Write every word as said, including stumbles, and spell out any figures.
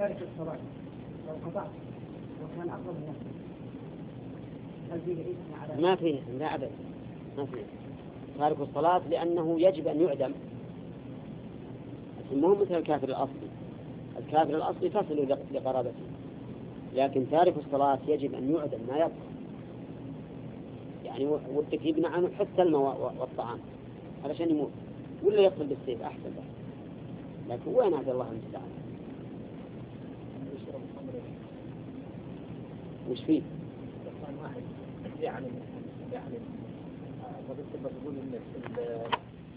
تارك الصلاة لو قطعت وكان أقرب نفسه هل فيه إثم على؟ ما فيه، لا أبدا ما فيه. تارك الصلاة لأنه يجب أن يعدم، مو مثل الكافر الأصلي. الكافر الأصلي تصل لقرابته، لكن تارك الصلاة يجب أن يعدم ما يبقى. يعني ودك يبنى عنه حتى الماء والطعام علشان يموت، ولا يقتل بالسيف أحسن له. لكن وين عبد الله المستعان؟ وش فيه؟ واحد يعني يعني فبالتالي بقول إن